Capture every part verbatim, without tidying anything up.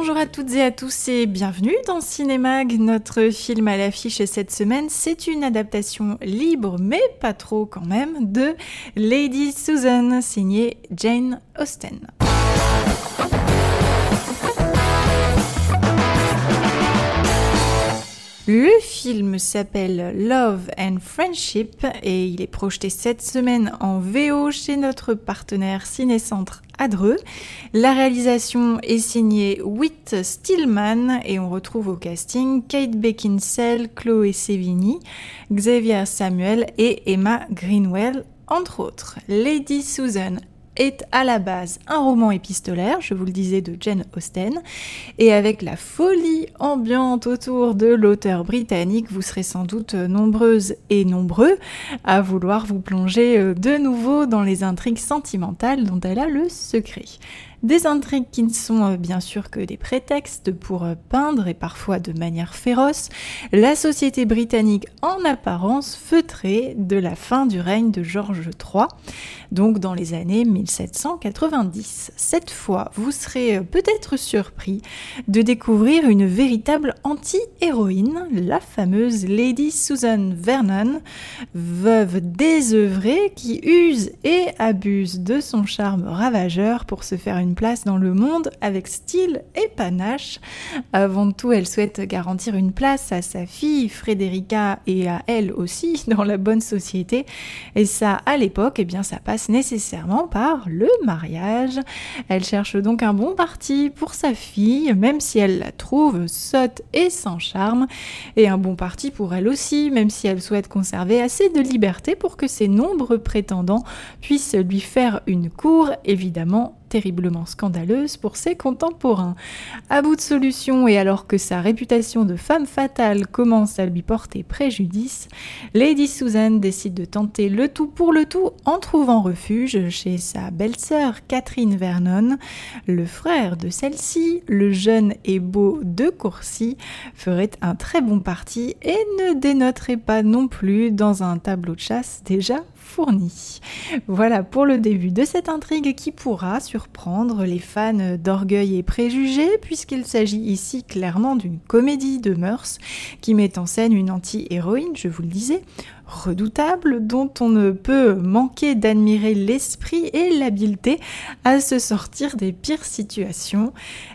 Bonjour à toutes et à tous et bienvenue dans Cinémag. Notre film à l'affiche cette semaine, c'est une adaptation libre, mais pas trop quand même, de Lady Susan, signée Jane Austen. Le film s'appelle Love and Friendship et il est projeté cette semaine en V O chez notre partenaire Cinécentre à Dreux. La réalisation est signée Whit Stillman et on retrouve au casting Kate Beckinsale, Chloé Sevigny, Xavier Samuel et Emma Greenwell, entre autres. Lady Susan est à la base un roman épistolaire, je vous le disais, de Jane Austen, et avec la folie ambiante autour de l'auteur britannique, vous serez sans doute nombreuses et nombreux à vouloir vous plonger de nouveau dans les intrigues sentimentales dont elle a le secret. Des intrigues qui ne sont bien sûr que des prétextes pour peindre, et parfois de manière féroce, la société britannique en apparence feutrée de la fin du règne de George trois, donc dans les années mille sept cent quatre-vingt-dix. Cette fois, vous serez peut-être surpris de découvrir une véritable anti-héroïne, la fameuse Lady Susan Vernon, veuve désœuvrée qui use et abuse de son charme ravageur pour se faire une place dans le monde avec style et panache. Avant tout, elle souhaite garantir une place à sa fille Frederica et à elle aussi dans la bonne société. Et ça, à l'époque, eh bien, ça passe nécessairement par le mariage. Elle cherche donc un bon parti pour sa fille, même si elle la trouve sotte et sans charme, et un bon parti pour elle aussi, même si elle souhaite conserver assez de liberté pour que ses nombreux prétendants puissent lui faire une cour, évidemment terriblement scandaleuse pour ses contemporains. À bout de solution et alors que sa réputation de femme fatale commence à lui porter préjudice, Lady Susan décide de tenter le tout pour le tout en trouvant refuge chez sa belle-sœur Catherine Vernon. Le frère de celle-ci, le jeune et beau De Courcy, ferait un très bon parti et ne dénoterait pas non plus dans un tableau de chasse déjà fourni. Voilà pour le début de cette intrigue qui pourra surprendre les fans d'Orgueil et Préjugés, puisqu'il s'agit ici clairement d'une comédie de mœurs qui met en scène une anti-héroïne, je vous le disais, redoutable, dont on ne peut manquer d'admirer l'esprit et l'habileté à se sortir des pires situations.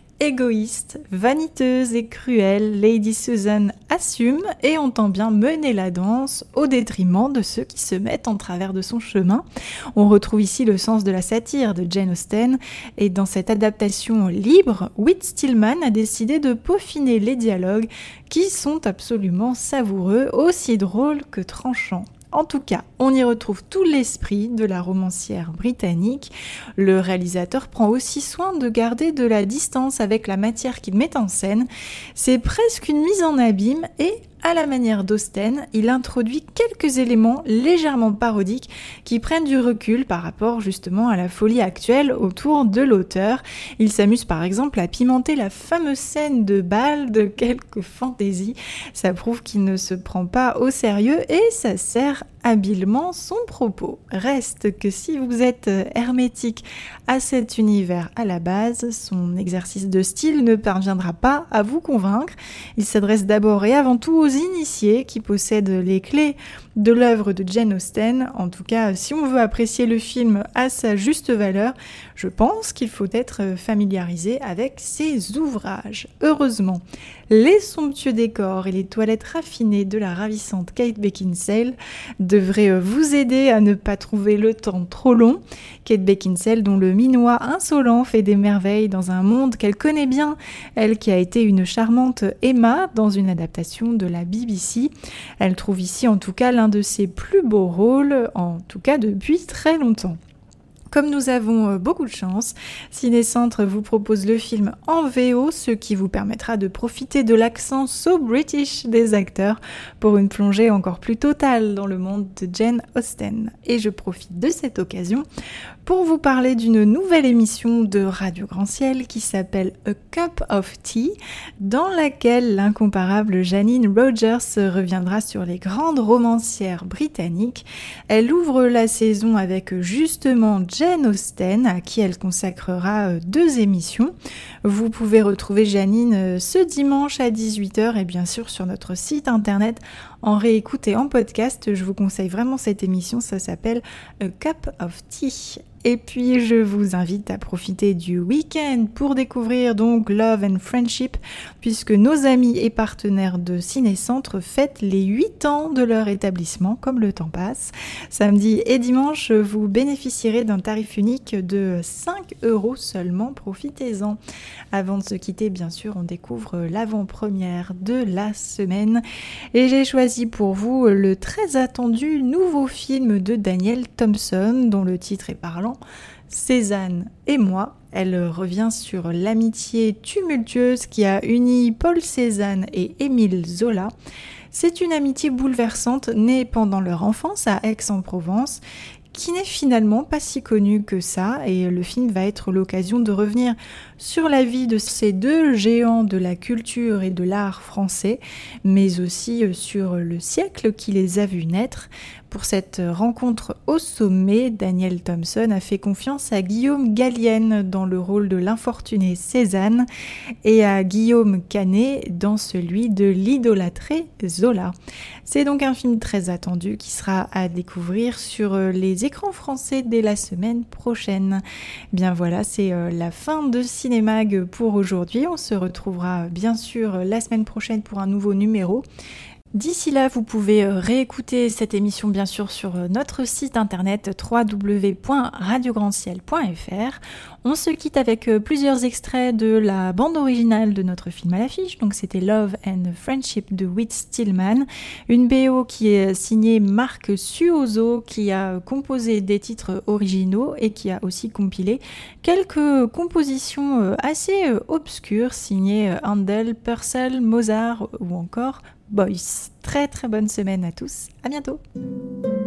Égoïste, vaniteuse et cruelle, Lady Susan assume et entend bien mener la danse au détriment de ceux qui se mettent en travers de son chemin. On retrouve ici le sens de la satire de Jane Austen, et dans cette adaptation libre, Whit Stillman a décidé de peaufiner les dialogues qui sont absolument savoureux, aussi drôles que tranchants. En tout cas, on y retrouve tout l'esprit de la romancière britannique. Le réalisateur prend aussi soin de garder de la distance avec la matière qu'il met en scène. C'est presque une mise en abîme et, à la manière d'Austen, il introduit quelques éléments légèrement parodiques qui prennent du recul par rapport justement à la folie actuelle autour de l'auteur. Il s'amuse par exemple à pimenter la fameuse scène de bal de quelques fantaisies. Ça prouve qu'il ne se prend pas au sérieux et ça sert habilement son propos. Reste que si vous êtes hermétique à cet univers à la base, son exercice de style ne parviendra pas à vous convaincre. Il s'adresse d'abord et avant tout aux initiés qui possèdent les clés de l'œuvre de Jane Austen. En tout cas, si on veut apprécier le film à sa juste valeur, je pense qu'il faut être familiarisé avec ses ouvrages. Heureusement, les somptueux décors et les toilettes raffinées de la ravissante Kate Beckinsale devraient vous aider à ne pas trouver le temps trop long. Kate Beckinsale, dont le minois insolent fait des merveilles dans un monde qu'elle connaît bien, elle qui a été une charmante Emma dans une adaptation de la B B C. Elle trouve ici en tout cas l'un de ses plus beaux rôles, en tout cas depuis très longtemps. Comme nous avons beaucoup de chance, Cinécentre vous propose le film en V O, ce qui vous permettra de profiter de l'accent so British des acteurs pour une plongée encore plus totale dans le monde de Jane Austen. Et je profite de cette occasion pour vous parler d'une nouvelle émission de Radio Grand Ciel qui s'appelle A Cup of Tea, dans laquelle l'incomparable Janine Rogers reviendra sur les grandes romancières britanniques. Elle ouvre la saison avec justement Jane Austen, à qui elle consacrera deux émissions. Vous pouvez retrouver Janine ce dimanche à dix-huit heures et bien sûr sur notre site internet en réécoute et en podcast. Je vous conseille vraiment cette émission, ça s'appelle A Cup of Tea. Et puis je vous invite à profiter du week-end pour découvrir donc Love and Friendship, puisque nos amis et partenaires de Ciné-Centre fêtent les huit ans de leur établissement, comme le temps passe. Samedi et dimanche, vous bénéficierez d'un tarif unique de cinq euros seulement, profitez-en. Avant de se quitter, bien sûr, on découvre l'avant-première de la semaine. Et j'ai choisi pour vous le très attendu nouveau film de Daniel Thompson, dont le titre est parlant, Cézanne et moi. Elle revient sur l'amitié tumultueuse qui a uni Paul Cézanne et Émile Zola. C'est une amitié bouleversante née pendant leur enfance à Aix-en-Provence, qui n'est finalement pas si connue que ça, et le film va être l'occasion de revenir sur la vie de ces deux géants de la culture et de l'art français, mais aussi sur le siècle qui les a vus naître. Pour cette rencontre au sommet, Daniel Thompson a fait confiance à Guillaume Gallienne dans le rôle de l'infortunée Cézanne et à Guillaume Canet dans celui de l'idolâtré Zola. C'est donc un film très attendu qui sera à découvrir sur les écrans français dès la semaine prochaine. Bien voilà, c'est la fin de Cinémag pour aujourd'hui. On se retrouvera bien sûr la semaine prochaine pour un nouveau numéro. D'ici là, vous pouvez réécouter cette émission bien sûr sur notre site internet w w w point radio grand ciel point f r. On se quitte avec plusieurs extraits de la bande originale de notre film à l'affiche. Donc c'était Love and Friendship de Whit Stillman, une B O qui est signée Marc Suoso, qui a composé des titres originaux et qui a aussi compilé quelques compositions assez obscures signées Handel, Purcell, Mozart ou encore Boyce. Très très bonne semaine à tous, à bientôt.